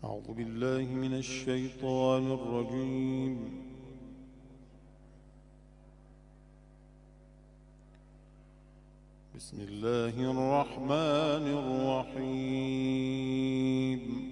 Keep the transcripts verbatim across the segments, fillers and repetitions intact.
أعوذ بالله من الشيطان الرجيم. بسم الله الرحمن الرحيم.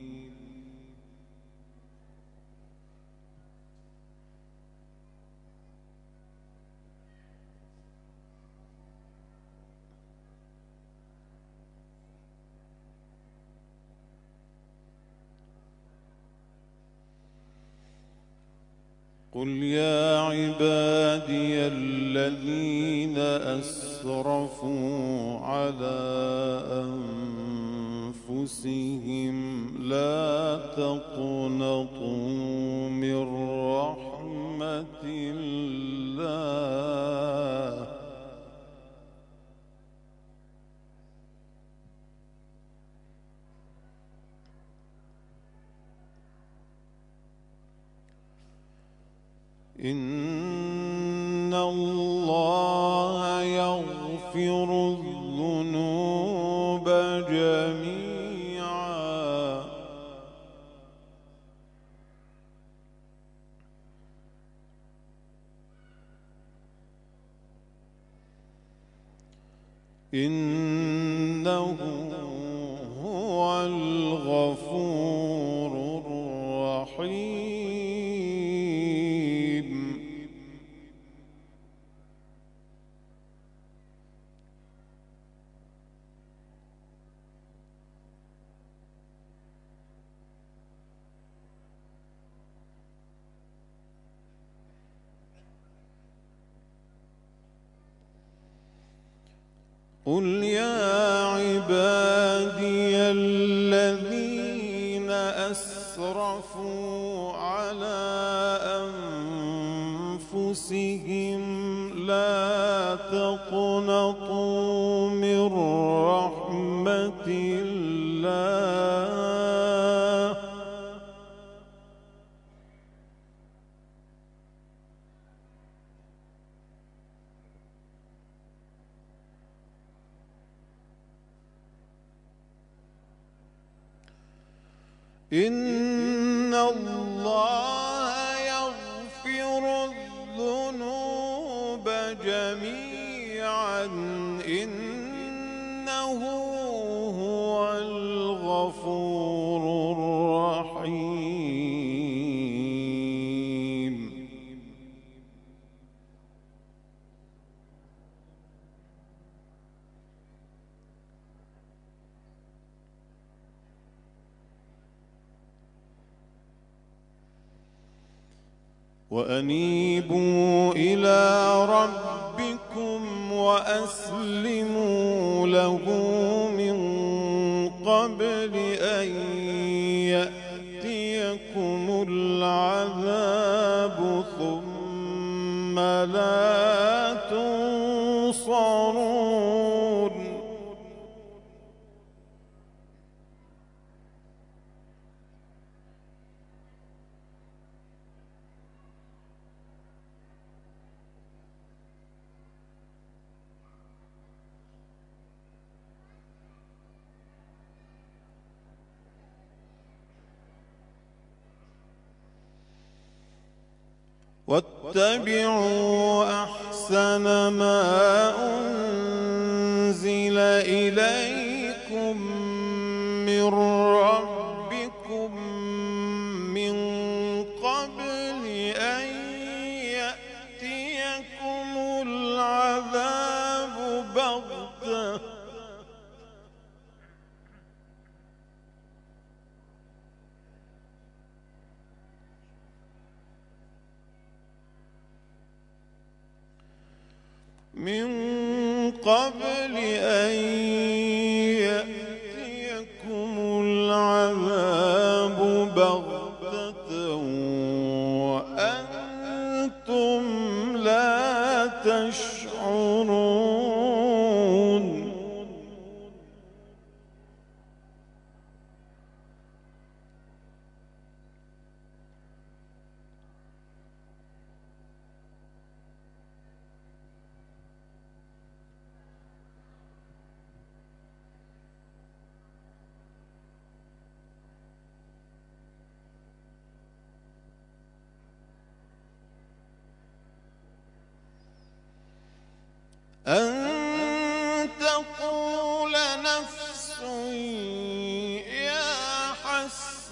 قل يا عبادي الذين أسرفوا على أنفسهم لا تقنطوا من رحمة الله إن الله يغفر الذنوب جميعا إنه هو الغفور الرحيم. قل يا عبادي الذين أسرفوا على أنفسهم لا تقنطوا من رحمة الله إن الله يغفر الذنوب جميعا إنه هو الغفور الرحيم. وأنيبوا إلى ربكم وأسلموا له من قبل أن يأتيكم العذاب ثم لا تنصرون. واتبعوا أحسن ما أنزل إليكم من ربكم من قبل أن يأتيكم العذاب بغتة من قبل أن يأتيكم العذاب بغتة وأنتم لا تشعرون.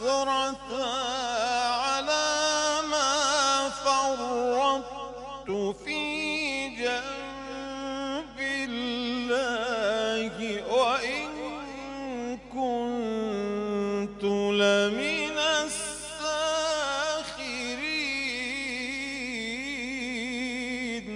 حسرة على ما فرطت في جنب الله وإن كنت لمن الساخرين.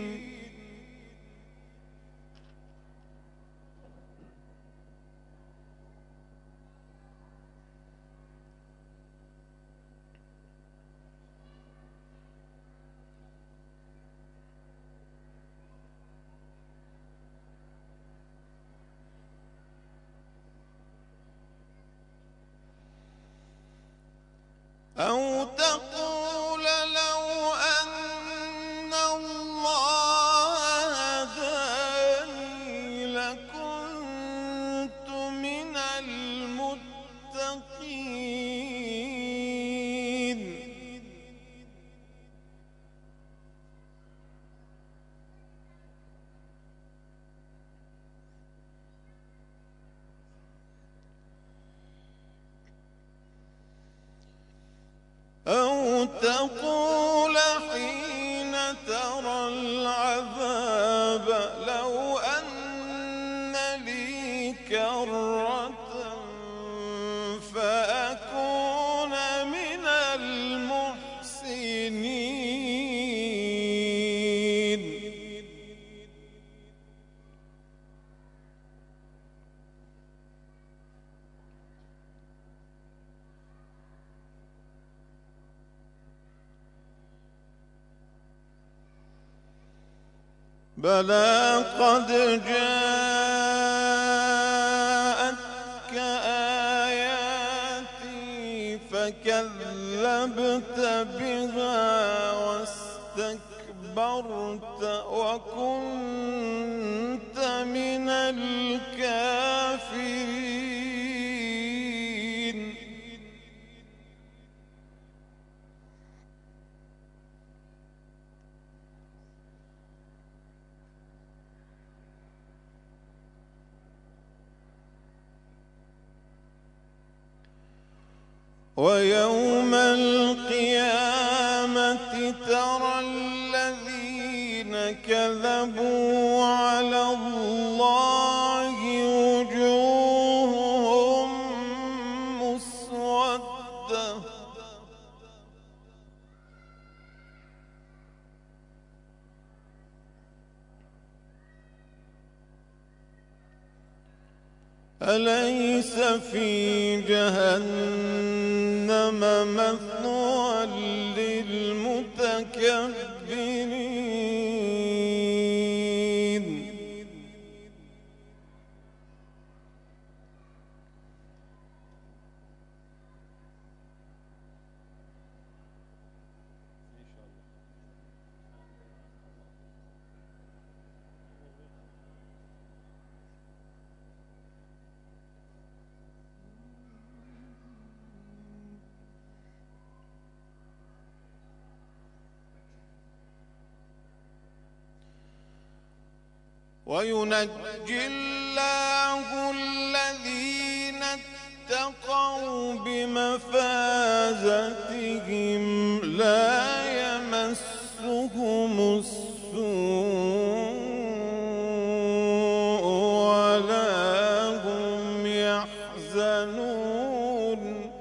أو تقول لو أن الله هداني لكنت من المتقين. أو تقول حين ترى العذاب لو أن لي كرة فأكون من المحسنين. بلى قد جاءتك آياتي فكذبت بها واستكبرت وكنت من الكافرين. ويوم القيامة ترى الذين كذبوا على الله وجوههم مسودة أليس في جهنم مثوى للمتكبرين. وينجي الله الذين اتقوا بمفازتهم لا يمسهم السوء ولا هم يحزنون.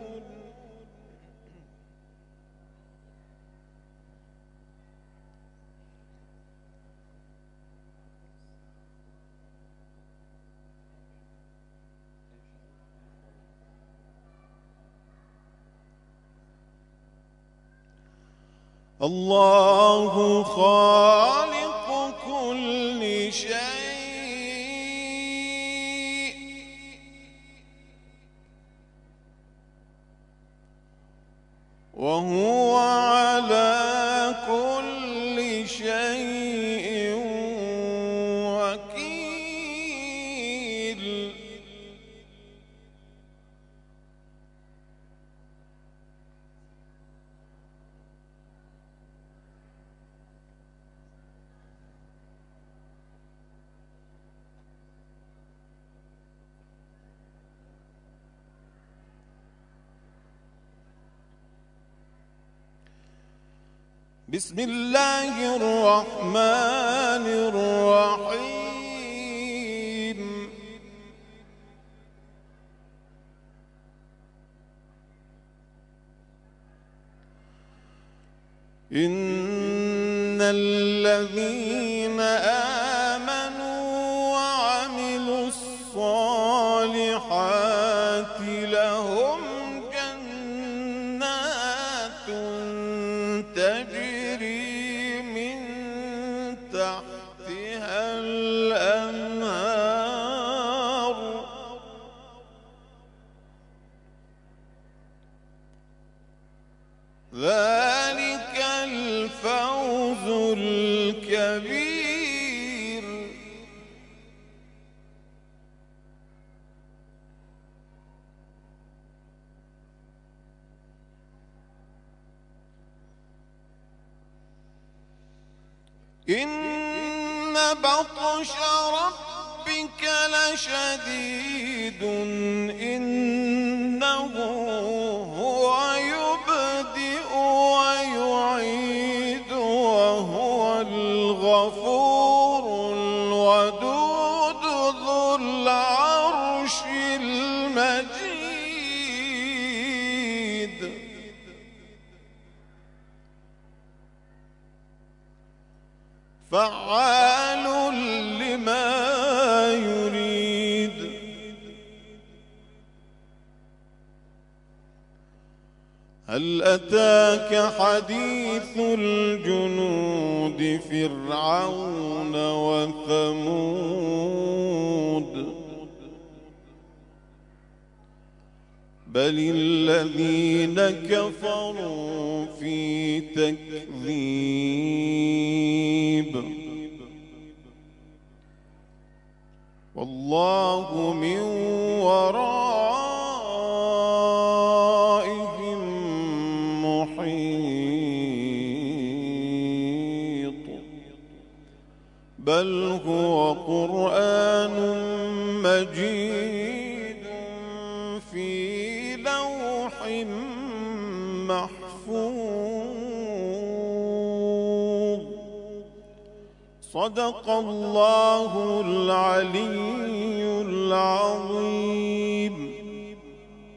الله خالق كل شيء وهو على كل شيء وكيل. بسم الله الرحمن الرحيم إن الذين آمنوا وعملوا الصالحات لهم جنات تجري من تحتها الأنهار ذلك الفوز الكبير. إن بطش ربك لشديد إنه هو يبدئ ويعيد وهو الغفور الودود ذو العرش المجيد. فعال لما يريد. هل أتاك حديث الجنود فرعون وثمود بل الذين كفروا في تكذيب والله من ورائهم محيط بل هو قرآن مجيد في لوح محفوظ. صدق الله العلي العظيم.